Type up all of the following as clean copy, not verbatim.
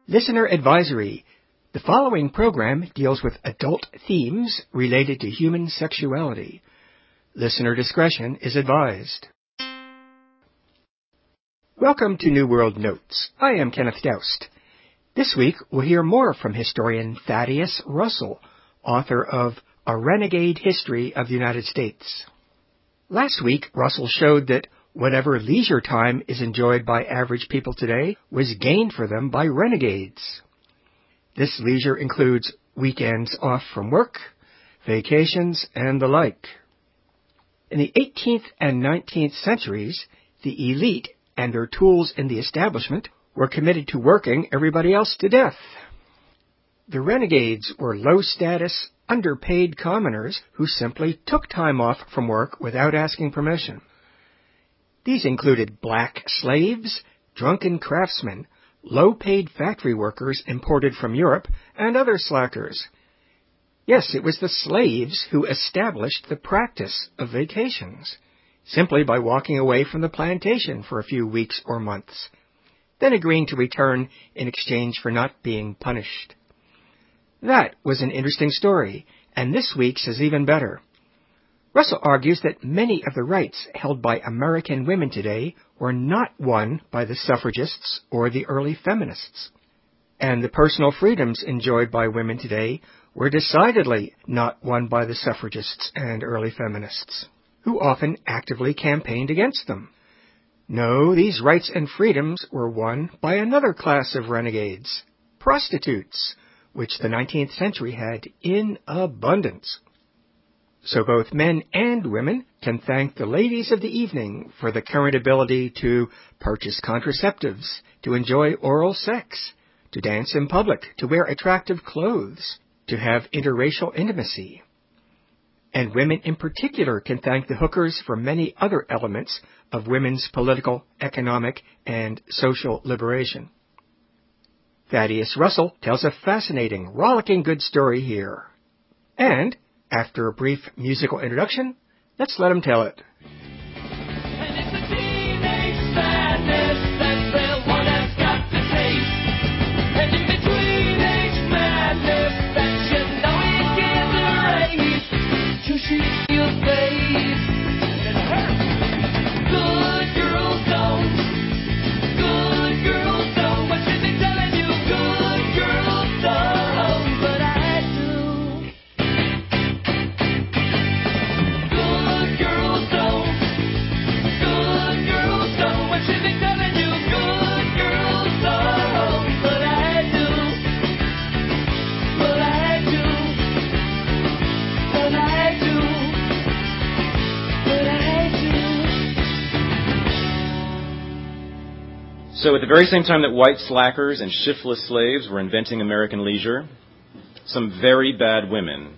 Listener advisory. The following program deals with adult themes related to human sexuality. Listener discretion is advised. Welcome to New World Notes. I am Kenneth Doust. This week we'll hear more from historian Thaddeus Russell, author of A Renegade History of the United States. Last week, Russell showed that whatever leisure time is enjoyed by average people today was gained for them by renegades. This leisure includes weekends off from work, vacations, and the like. In the 18th and 19th centuries, the elite and their tools in the establishment were committed to working everybody else to death. The renegades were low-status, underpaid commoners who simply took time off from work without asking permission. These included black slaves, drunken craftsmen, low-paid factory workers imported from Europe, and other slackers. Yes, it was the slaves who established the practice of vacations, simply by walking away from the plantation for a few weeks or months, then agreeing to return in exchange for not being punished. That was an interesting story, and this week's is even better. Russell argues that many of the rights held by American women today were not won by the suffragists or the early feminists. And the personal freedoms enjoyed by women today were decidedly not won by the suffragists and early feminists, who often actively campaigned against them. No, these rights and freedoms were won by another class of renegades, prostitutes, which the 19th century had in abundance. So both men and women can thank the ladies of the evening for the current ability to purchase contraceptives, to enjoy oral sex, to dance in public, to wear attractive clothes, to have interracial intimacy. And women in particular can thank the hookers for many other elements of women's political, economic, and social liberation. Thaddeus Russell tells a fascinating, rollicking good story here. And after a brief musical introduction, let's let him tell it. And it's a teenage sadness that the one has got to taste. And in between age madness that you know it can't erase. Till she feels safe. And it hurts. Good girls don't. Good girls don't. What should they telling you? Good girls don't. But I do. Good girls don't. Good girls don't. What should they telling you? Good girls don't. But I do. But I do. But I do. But I do. So at the very same time that white slackers and shiftless slaves were inventing American leisure, some very bad women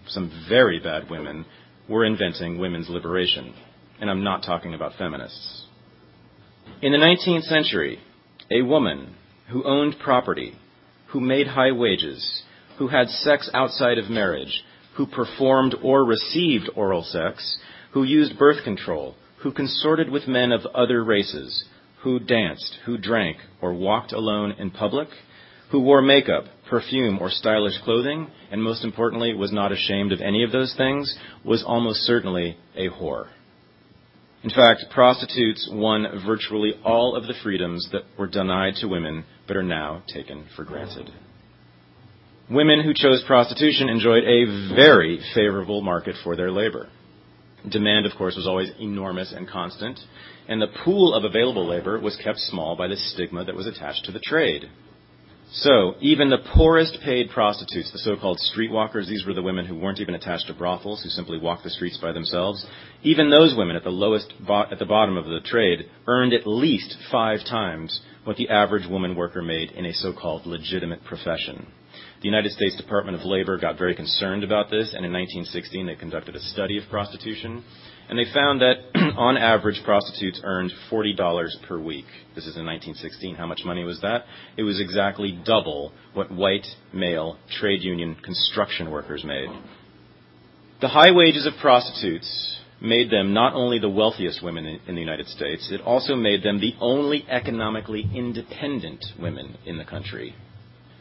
were inventing women's liberation. And I'm not talking about feminists. In the 19th century, a woman who owned property, who made high wages, who had sex outside of marriage, who performed or received oral sex, who used birth control, who consorted with men of other races, who danced, who drank, or walked alone in public, who wore makeup, perfume, or stylish clothing, and most importantly, was not ashamed of any of those things, was almost certainly a whore. In fact, prostitutes won virtually all of the freedoms that were denied to women, but are now taken for granted. Women who chose prostitution enjoyed a very favorable market for their labor. Demand, of course, was always enormous and constant, and the pool of available labor was kept small by the stigma that was attached to the trade. So, even the poorest paid prostitutes, the so-called streetwalkers, these were the women who weren't even attached to brothels, who simply walked the streets by themselves, even those women at the bottom of the trade earned at least 5 times what the average woman worker made in a so-called legitimate profession. The United States Department of Labor got very concerned about this, and in 1916 they conducted a study of prostitution, and they found that on average prostitutes earned $40 per week. This is in 1916. How much money was that? It was exactly double what white, male, trade union construction workers made. The high wages of prostitutes made them not only the wealthiest women in the United States, it also made them the only economically independent women in the country.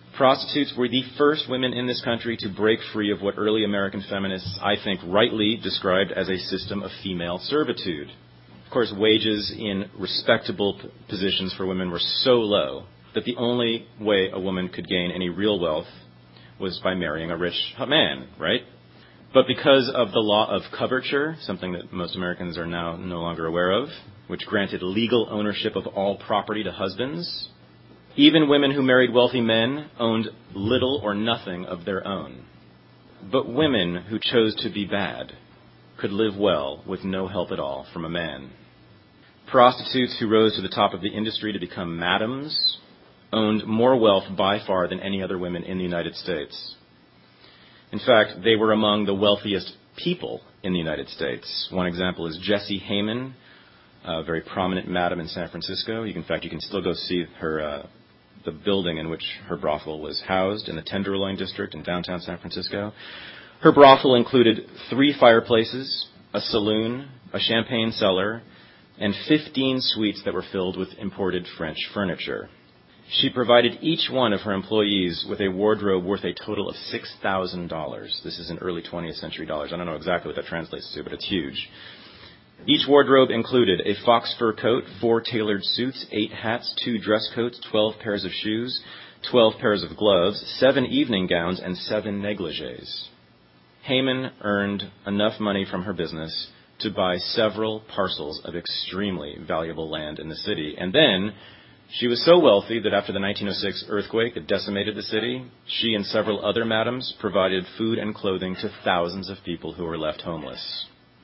Prostitutes were the first women in this country to break free of what early American feminists, I think, rightly described as a system of female servitude. Of course, wages in respectable positions for women were so low that the only way a woman could gain any real wealth was by marrying a rich man, right? But because of the law of coverture, something that most Americans are now no longer aware of, which granted legal ownership of all property to husbands, even women who married wealthy men owned little or nothing of their own. But women who chose to be bad could live well with no help at all from a man. Prostitutes who rose to the top of the industry to become madams owned more wealth by far than any other women in the United States. In fact, they were among the wealthiest people in the United States. One example is Jessie Heyman, a very prominent madam in San Francisco. In fact, you can still go see her, the building in which her brothel was housed in the Tenderloin District in downtown San Francisco. Her brothel included 3 fireplaces, a saloon, a champagne cellar, and 15 suites that were filled with imported French furniture. She provided each one of her employees with a wardrobe worth a total of $6,000. This is in early 20th century dollars. I don't know exactly what that translates to, but it's huge. Each wardrobe included a fox fur coat, 4 tailored suits, 8 hats, 2 dress coats, 12 pairs of shoes, 12 pairs of gloves, 7 evening gowns, and 7 negligées. Heyman earned enough money from her business to buy several parcels of extremely valuable land in the city. And then she was so wealthy that after the 1906 earthquake that decimated the city, she and several other madams provided food and clothing to thousands of people who were left homeless.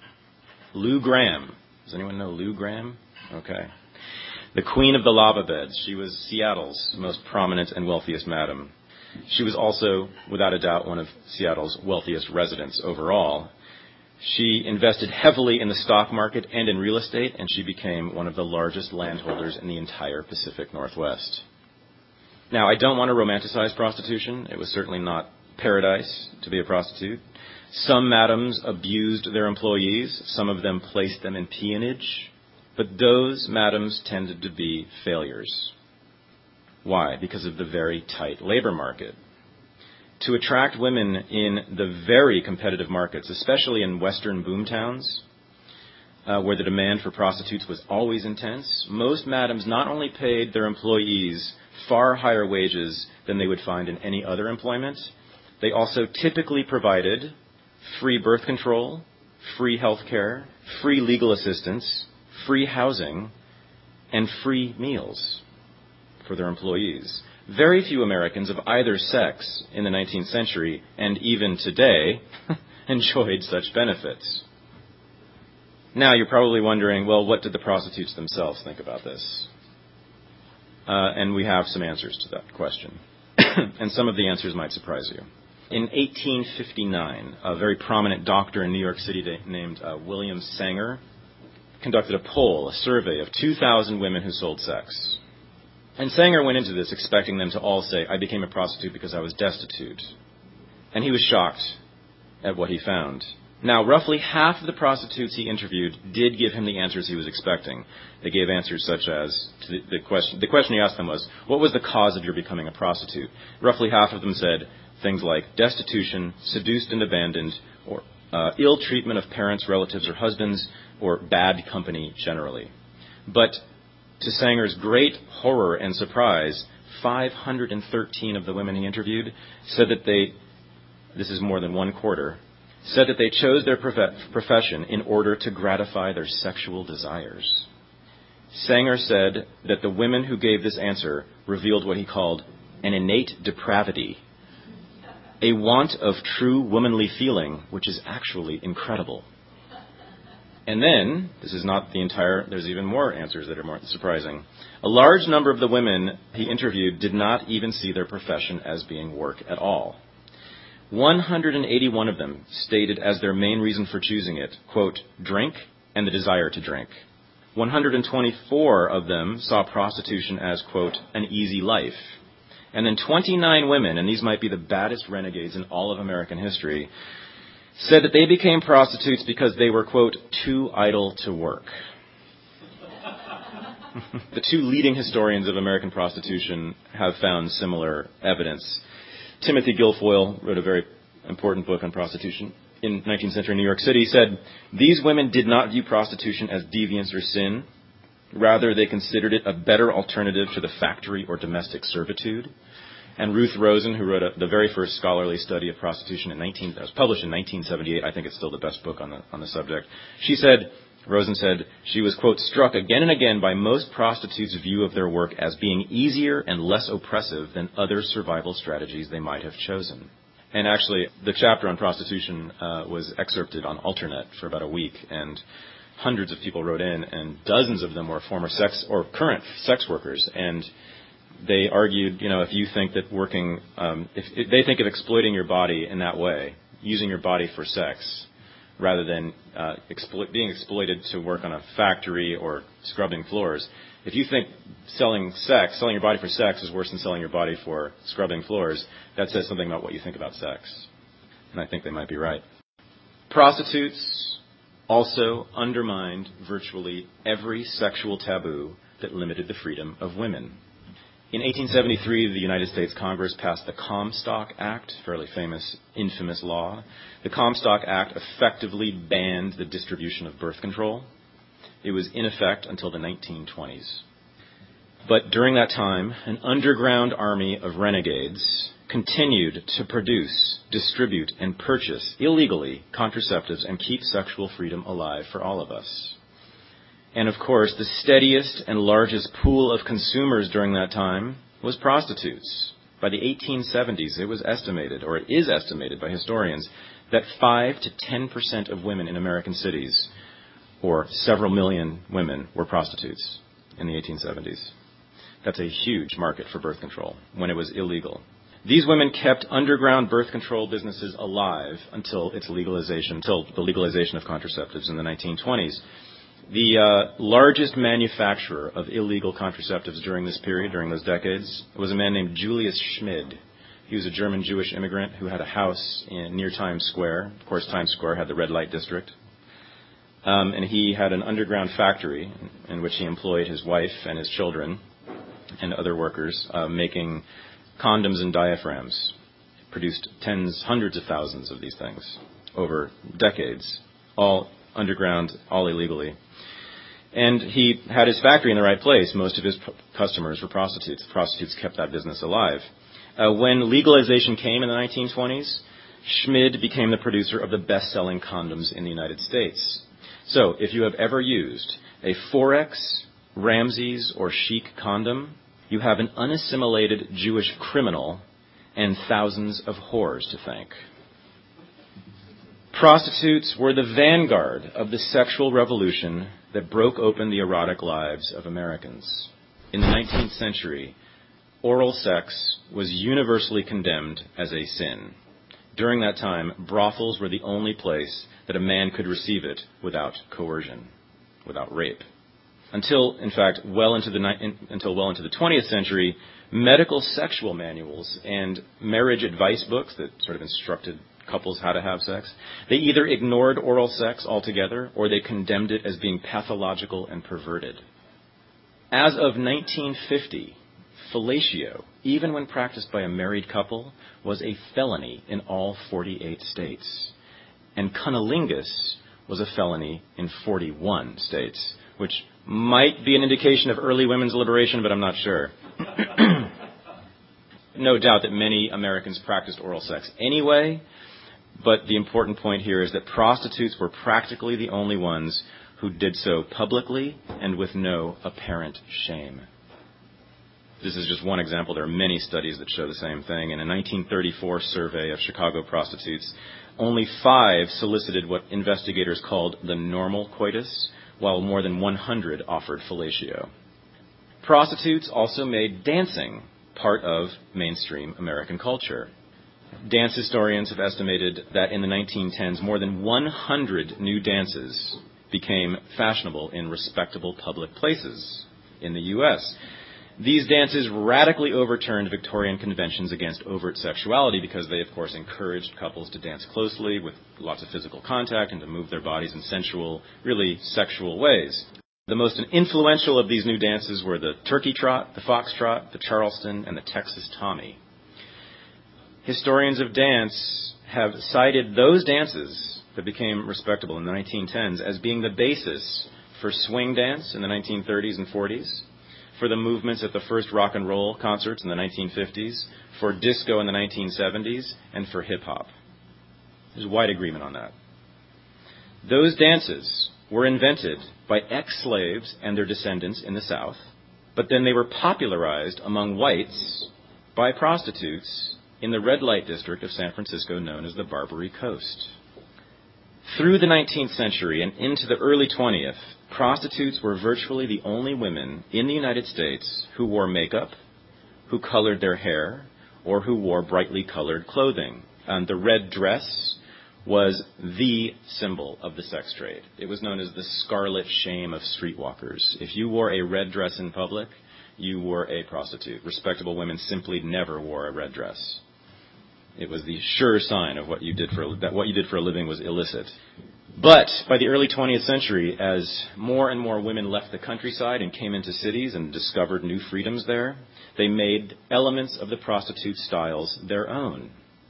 Lou Graham. Does anyone know Lou Graham? Okay. The queen of the lava beds. She was Seattle's most prominent and wealthiest madam. She was also, without a doubt, one of Seattle's wealthiest residents overall. She invested heavily in the stock market and in real estate, and she became one of the largest landholders in the entire Pacific Northwest. Now, I don't want to romanticize prostitution. It was certainly not paradise to be a prostitute. Some madams abused their employees. Some of them placed them in peonage. But those madams tended to be failures. Why? Because of the very tight labor market. To attract women in the very competitive markets, especially in western boomtowns, where the demand for prostitutes was always intense, most madams not only paid their employees far higher wages than they would find in any other employment, they also typically provided free birth control, free health care, free legal assistance, free housing, and free meals for their employees. Very few Americans of either sex in the 19th century, and even today, enjoyed such benefits. Now, you're probably wondering, well, what did the prostitutes themselves think about this? And we have some answers to that question. And some of the answers might surprise you. In 1859, a very prominent doctor in New York City named William Sanger conducted a poll, a survey of 2,000 women who sold sex. And Sanger went into this expecting them to all say, I became a prostitute because I was destitute. And he was shocked at what he found. Now, roughly half of the prostitutes he interviewed did give him the answers he was expecting. They gave answers such as, to the question he asked them was, what was the cause of your becoming a prostitute? Roughly half of them said things like destitution, seduced and abandoned, or ill treatment of parents, relatives, or husbands, or bad company generally. But to Sanger's great horror and surprise, 513 of the women he interviewed said that this is more than 1/4, said that they chose their profession in order to gratify their sexual desires. Sanger said that the women who gave this answer revealed what he called an innate depravity, a want of true womanly feeling, which is actually incredible. And then, this is not the entire, there's even more answers that are more surprising. A large number of the women he interviewed did not even see their profession as being work at all. 181 of them stated as their main reason for choosing it, quote, drink and the desire to drink. 124 of them saw prostitution as, quote, an easy life. And then 29 women, and these might be the baddest renegades in all of American history, said that they became prostitutes because they were, quote, too idle to work. The two leading historians of American prostitution have found similar evidence. Timothy Guilfoyle wrote a very important book on prostitution in 19th century New York City. He said, "These women did not view prostitution as deviance or sin. Rather, they considered it a better alternative to the factory or domestic servitude." And Ruth Rosen, who wrote the very first scholarly study of prostitution that was published in 1978, I think it's still the best book on the subject. Rosen said, she was, quote, "struck again and again by most prostitutes' view of their work as being easier and less oppressive than other survival strategies they might have chosen." And actually, the chapter on prostitution was excerpted on Alternet for about a week, and hundreds of people wrote in, and dozens of them were former current sex workers. And they argued, if you think that if they think of exploiting your body in that way, using your body for sex, rather than being exploited to work on a factory or scrubbing floors, if you think selling your body for sex is worse than selling your body for scrubbing floors, that says something about what you think about sex. And I think they might be right. Prostitutes also undermined virtually every sexual taboo that limited the freedom of women. In 1873, the United States Congress passed the Comstock Act, fairly famous, infamous law. The Comstock Act effectively banned the distribution of birth control. It was in effect until the 1920s. But during that time, an underground army of renegades continued to produce, distribute, and purchase illegally contraceptives and keep sexual freedom alive for all of us. And of course, the steadiest and largest pool of consumers during that time was prostitutes. By the 1870s, it was estimated, or it is estimated by historians, that 5 to 10% of women in American cities, or several million women, were prostitutes in the 1870s. That's a huge market for birth control when it was illegal. These women kept underground birth control businesses alive until the legalization of contraceptives in the 1920s. The largest manufacturer of illegal contraceptives during this period, during those decades, was a man named Julius Schmid. He was a German Jewish immigrant who had a house near Times Square. Of course, Times Square had the red light district. And he had an underground factory in which he employed his wife and his children and other workers, making condoms and diaphragms. Produced hundreds of thousands of these things over decades, all underground, all illegally. And he had his factory in the right place. Most of his customers were prostitutes. Prostitutes kept that business alive. When legalization came in the 1920s, Schmid became the producer of the best-selling condoms in the United States. So, if you have ever used a Forex, Ramses, or Chic condom, you have an unassimilated Jewish criminal and thousands of whores to thank. Prostitutes were the vanguard of the sexual revolution that broke open the erotic lives of Americans. In the 19th century, oral sex was universally condemned as a sin. During that time, brothels were the only place that a man could receive it without coercion, without rape. Until, in fact, well into the 20th century, medical sexual manuals and marriage advice books that sort of instructed couples how to have sex, they either ignored oral sex altogether or they condemned it as being pathological and perverted. As of 1950, fellatio, even when practiced by a married couple, was a felony in all 48 states. And cunnilingus was a felony in 41 states, which might be an indication of early women's liberation, but I'm not sure. No doubt that many Americans practiced oral sex anyway, but the important point here is that prostitutes were practically the only ones who did so publicly and with no apparent shame. This is just one example. There are many studies that show the same thing. In a 1934 survey of Chicago prostitutes, only 5 solicited what investigators called the normal coitus, while more than 100 offered fellatio. Prostitutes also made dancing part of mainstream American culture. Dance historians have estimated that in the 1910s, more than 100 new dances became fashionable in respectable public places in the U.S. These dances radically overturned Victorian conventions against overt sexuality because they, of course, encouraged couples to dance closely with lots of physical contact and to move their bodies in sensual, really sexual ways. The most influential of these new dances were the turkey trot, the foxtrot, the Charleston, and the Texas Tommy. Historians of dance have cited those dances that became respectable in the 1910s as being the basis for swing dance in the 1930s and 40s, for the movements at the first rock and roll concerts in the 1950s, for disco in the 1970s, and for hip-hop. There's wide agreement on that. Those dances were invented by ex-slaves and their descendants in the South, but then they were popularized among whites by prostitutes in the red light district of San Francisco known as the Barbary Coast. Through the 19th century and into the early 20th, prostitutes were virtually the only women in the United States who wore makeup, who colored their hair, or who wore brightly colored clothing. The red dress was the symbol of the sex trade. It was known as the scarlet shame of streetwalkers. If you wore a red dress in public, you were a prostitute. Respectable women simply never wore a red dress. It was the sure sign of what you did for a living was illicit. But by the early 20th century, as more and more women left the countryside and came into cities and discovered new freedoms there, they made elements of the prostitute styles their own.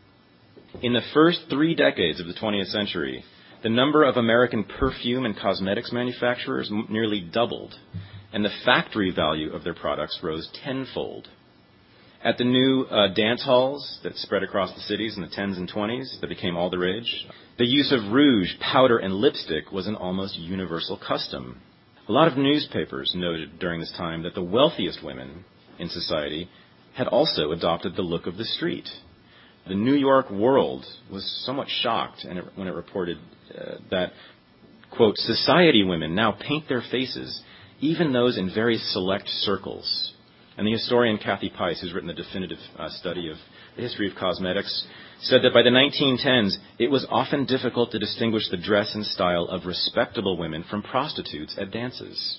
In the first 3 decades of the 20th century, the number of American perfume and cosmetics manufacturers nearly doubled, and the factory value of their products rose tenfold. At the new dance halls that spread across the cities in the 10s and 20s that became all the rage, the use of rouge, powder, and lipstick was an almost universal custom. A lot of newspapers noted during this time that the wealthiest women in society had also adopted the look of the street. The New York World was somewhat shocked when it reported that, quote, society women now paint their faces, even those in very select circles. And the historian Kathy Pice, who's written the definitive study of the history of cosmetics, said that by the 1910s, it was often difficult to distinguish the dress and style of respectable women from prostitutes at dances.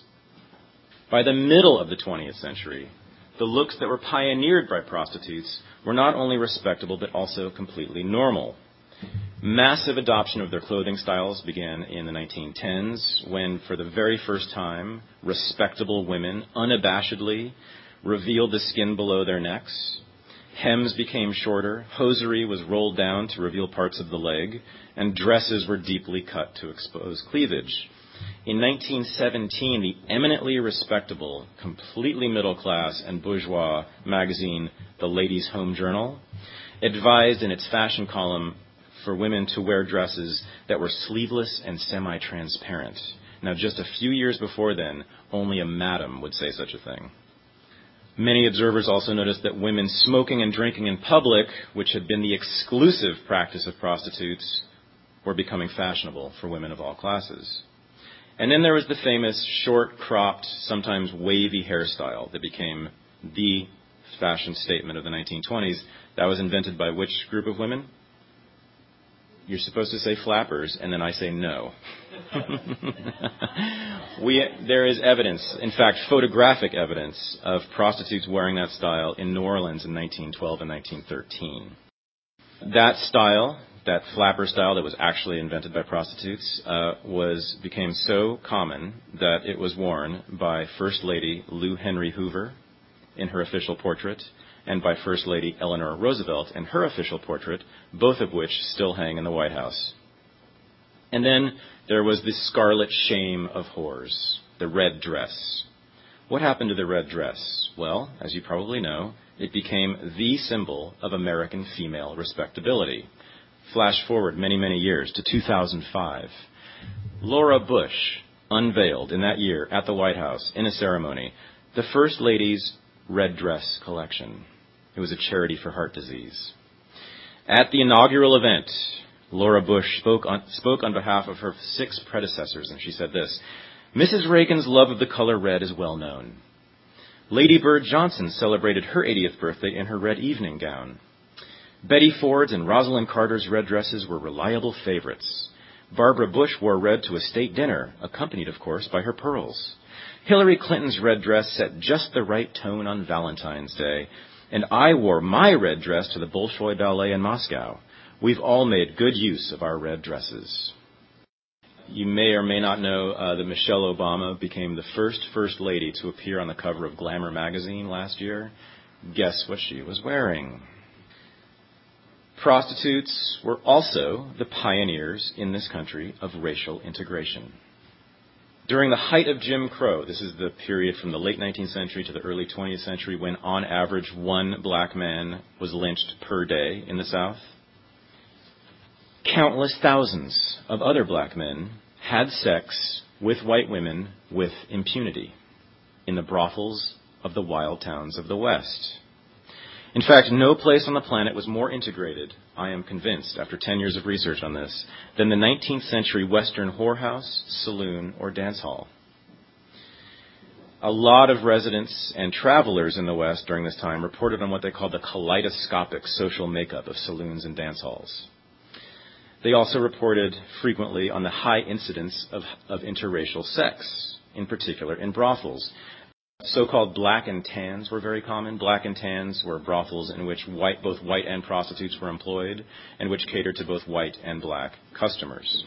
By the middle of the 20th century, the looks that were pioneered by prostitutes were not only respectable but also completely normal. Massive adoption of their clothing styles began in the 1910s when, for the very first time, respectable women unabashedly revealed the skin below their necks. Hems became shorter, hosiery was rolled down to reveal parts of the leg, and dresses were deeply cut to expose cleavage. In 1917, the eminently respectable, completely middle-class and bourgeois magazine, The Ladies' Home Journal, advised in its fashion column for women to wear dresses that were sleeveless and semi-transparent. Now, just a few years before then, only a madam would say such a thing. Many observers also noticed that women smoking and drinking in public, which had been the exclusive practice of prostitutes, were becoming fashionable for women of all classes. And then there was the famous short-cropped, sometimes wavy hairstyle that became the fashion statement of the 1920s. That was invented by which group of women? You're supposed to say flappers, and then I say no. There is evidence, in fact, photographic evidence, of prostitutes wearing that style in New Orleans in 1912 and 1913. That style, that flapper style that was actually invented by prostitutes, became so common that it was worn by First Lady Lou Henry Hoover in her official portrait, and by First Lady Eleanor Roosevelt in her official portrait, both of which still hang in the White House. And then there was the scarlet shame of whores, the red dress. What happened to the red dress? Well, as you probably know, it became the symbol of American female respectability. Flash forward many, many years to 2005. Laura Bush unveiled in that year at the White House in a ceremony the First Lady's red dress collection. It was a charity for heart disease. At the inaugural event, Laura Bush spoke on behalf of her 6 predecessors, and she said this: Mrs. Reagan's love of the color red is well known. Lady Bird Johnson celebrated her 80th birthday in her red evening gown. Betty Ford's and Rosalind Carter's red dresses were reliable favorites. Barbara Bush wore red to a state dinner, accompanied, of course, by her pearls. Hillary Clinton's red dress set just the right tone on Valentine's Day, and I wore my red dress to the Bolshoi Ballet in Moscow. We've all made good use of our red dresses. You may or may not know that Michelle Obama became the first lady to appear on the cover of Glamour magazine last year. Guess what she was wearing? Prostitutes were also the pioneers in this country of racial integration. During the height of Jim Crow, this is the period from the late 19th century to the early 20th century when on average one black man was lynched per day in the South, countless thousands of other black men had sex with white women with impunity in the brothels of the wild towns of the West. In fact, no place on the planet was more integrated, I am convinced, after 10 years of research on this, than the 19th century Western whorehouse, saloon, or dance hall. A lot of residents and travelers in the West during this time reported on what they called the kaleidoscopic social makeup of saloons and dance halls. They also reported frequently on the high incidence of interracial sex, in particular in brothels. So-called black and tans were very common. Black and tans were brothels in which both white and prostitutes were employed and which catered to both white and black customers.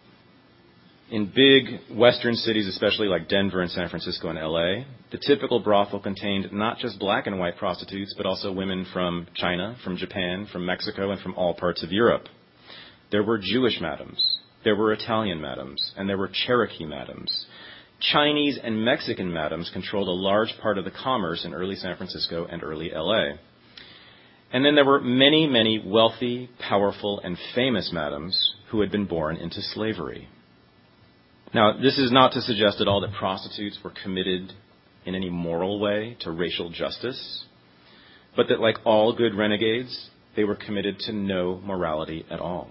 In big Western cities, especially like Denver and San Francisco and LA, the typical brothel contained not just black and white prostitutes, but also women from China, from Japan, from Mexico, and from all parts of Europe. There were Jewish madams, there were Italian madams, and there were Cherokee madams. Chinese and Mexican madams controlled a large part of the commerce in early San Francisco and early LA. And then there were many, many wealthy, powerful, and famous madams who had been born into slavery. Now, this is not to suggest at all that prostitutes were committed in any moral way to racial justice, but that like all good renegades, they were committed to no morality at all.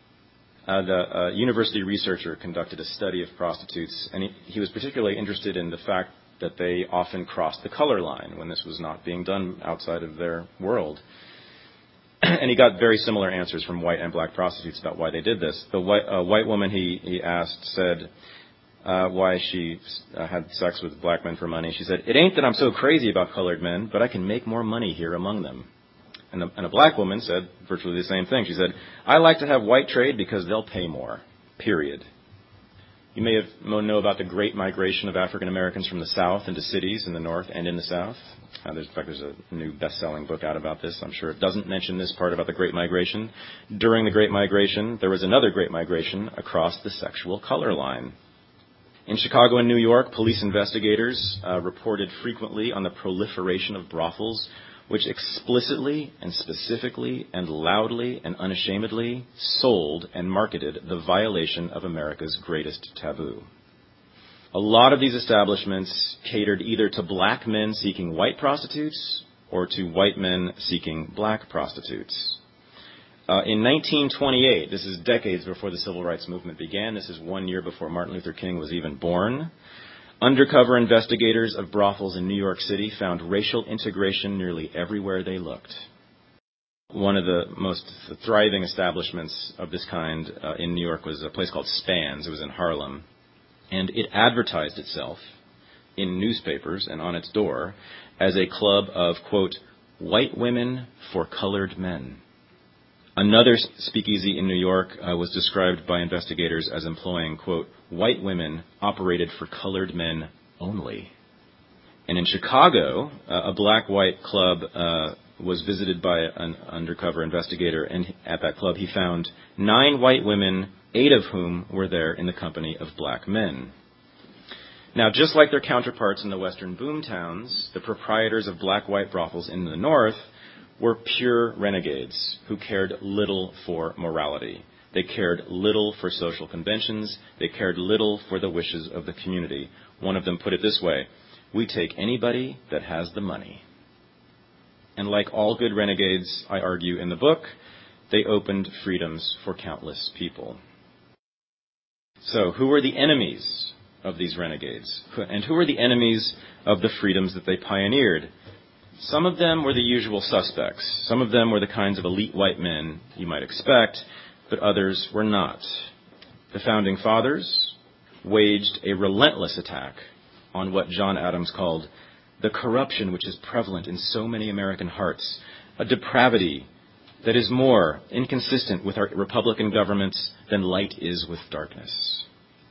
The university researcher conducted a study of prostitutes, and he was particularly interested in the fact that they often crossed the color line when this was not being done outside of their world. And he got very similar answers from white and black prostitutes about why they did this. The white woman he asked said why she had sex with black men for money. She said, "It ain't that I'm so crazy about colored men, but I can make more money here among them." And a black woman said virtually the same thing. She said, "I like to have white trade because they'll pay more, period." You may know about the great migration of African Americans from the South into cities in the North and in the South. In fact, there's a new best-selling book out about this. I'm sure it doesn't mention this part about the Great Migration. During the Great Migration, there was another Great Migration across the sexual color line. In Chicago and New York, police investigators reported frequently on the proliferation of brothels which explicitly and specifically and loudly and unashamedly sold and marketed the violation of America's greatest taboo. A lot of these establishments catered either to black men seeking white prostitutes or to white men seeking black prostitutes. In 1928, this is decades before the Civil Rights Movement began, this is 1 year before Martin Luther King was even born, undercover investigators of brothels in New York City found racial integration nearly everywhere they looked. One of the most thriving establishments of this kind in New York was a place called Span's. It was in Harlem. And it advertised itself in newspapers and on its door as a club of, quote, white women for colored men. Another speakeasy in New York was described by investigators as employing, quote, white women operated for colored men only. And in Chicago, a black-white club was visited by an undercover investigator, and at that club he found 9 white women, 8 of whom were there in the company of black men. Now, just like their counterparts in the western boomtowns, the proprietors of black-white brothels in the North were pure renegades who cared little for morality. They cared little for social conventions. They cared little for the wishes of the community. One of them put it this way: we take anybody that has the money. And like all good renegades, I argue in the book, they opened freedoms for countless people. So who were the enemies of these renegades? And who were the enemies of the freedoms that they pioneered? Some of them were the usual suspects. Some of them were the kinds of elite white men you might expect, but others were not. The Founding Fathers waged a relentless attack on what John Adams called the corruption which is prevalent in so many American hearts, a depravity that is more inconsistent with our Republican governments than light is with darkness.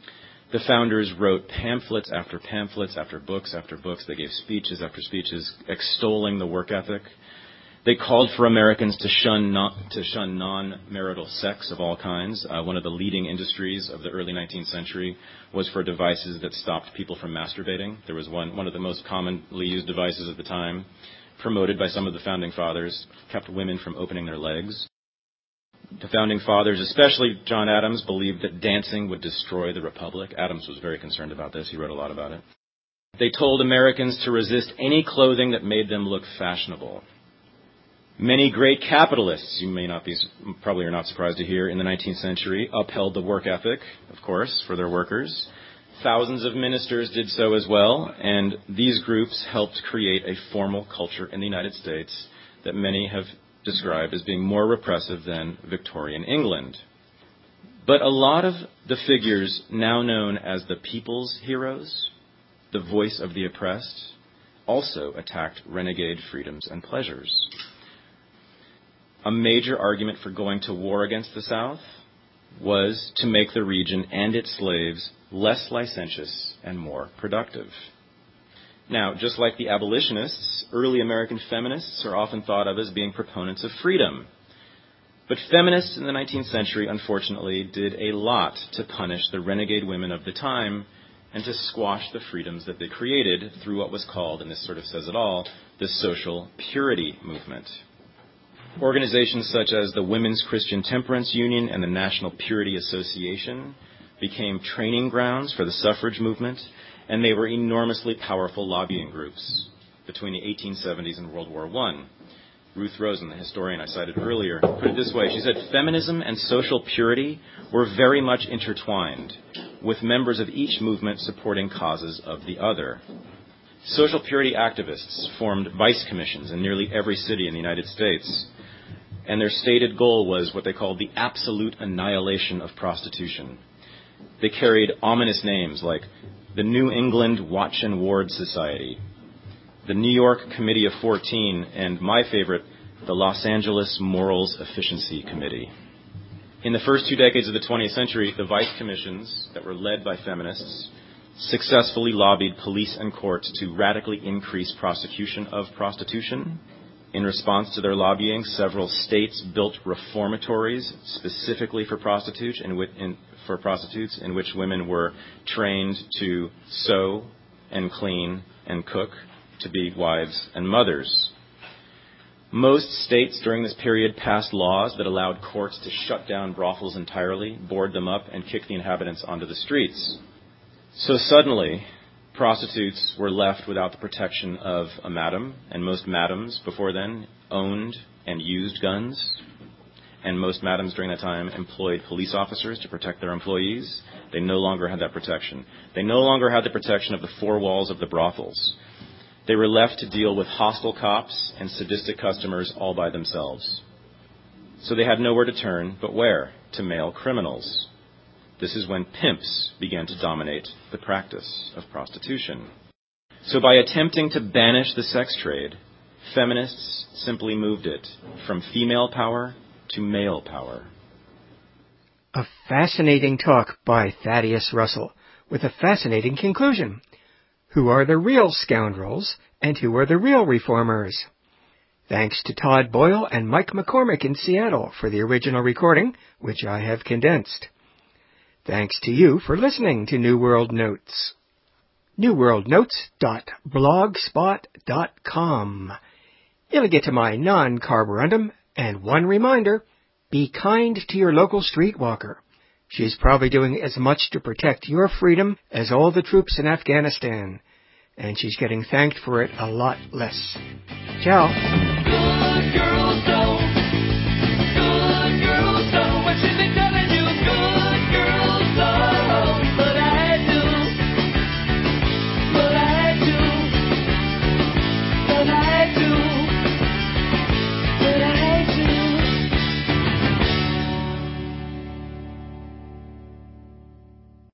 The founders wrote pamphlets after pamphlets, after books after books. They gave speeches after speeches extolling the work ethic. They called for Americans to shun non-marital sex of all kinds. One of the leading industries of the early 19th century was for devices that stopped people from masturbating. There was one of the most commonly used devices at the time, promoted by some of the founding fathers, kept women from opening their legs. The founding fathers, especially John Adams, believed that dancing would destroy the republic. Adams was very concerned about this. He wrote a lot about it. They told Americans to resist any clothing that made them look fashionable. Many great capitalists, probably are not surprised to hear, in the 19th century upheld the work ethic, of course, for their workers. Thousands of ministers did so as well, and these groups helped create a formal culture in the United States that many have described as being more repressive than Victorian England. But a lot of the figures now known as the people's heroes, the voice of the oppressed, also attacked renegade freedoms and pleasures. A major argument for going to war against the South was to make the region and its slaves less licentious and more productive. Now, just like the abolitionists, early American feminists are often thought of as being proponents of freedom. But feminists in the 19th century, unfortunately, did a lot to punish the renegade women of the time and to squash the freedoms that they created through what was called, and this sort of says it all, the social purity movement. Organizations such as the Women's Christian Temperance Union and the National Purity Association became training grounds for the suffrage movement, and they were enormously powerful lobbying groups between the 1870s and World War I. Ruth Rosen, the historian I cited earlier, put it this way. She said, feminism and social purity were very much intertwined, with members of each movement supporting causes of the other. Social purity activists formed vice commissions in nearly every city in the United States, and their stated goal was what they called the absolute annihilation of prostitution. They carried ominous names like the New England Watch and Ward Society, the New York Committee of 14, and my favorite, the Los Angeles Morals Efficiency Committee. In the first 2 decades of the 20th century, the vice commissions that were led by feminists successfully lobbied police and courts to radically increase prosecution of prostitution. In response to their lobbying, several states built reformatories specifically for prostitutes, in which women were trained to sew and clean and cook, to be wives and mothers. Most states during this period passed laws that allowed courts to shut down brothels entirely, board them up, and kick the inhabitants onto the streets. So suddenly, prostitutes were left without the protection of a madam, and most madams before then owned and used guns, and most madams during that time employed police officers to protect their employees. They no longer had that protection. They no longer had the protection of the four walls of the brothels. They were left to deal with hostile cops and sadistic customers all by themselves. So they had nowhere to turn but where? To male criminals. This is when pimps began to dominate the practice of prostitution. So by attempting to banish the sex trade, feminists simply moved it from female power to male power. A fascinating talk by Thaddeus Russell, with a fascinating conclusion. Who are the real scoundrels, and who are the real reformers? Thanks to Todd Boyle and Mike McCormick in Seattle for the original recording, which I have condensed. Thanks to you for listening to New World Notes. newworldnotes.blogspot.com. It'll get to my non-carborundum, and one reminder, be kind to your local streetwalker. She's probably doing as much to protect your freedom as all the troops in Afghanistan, and she's getting thanked for it a lot less. Ciao. Good girls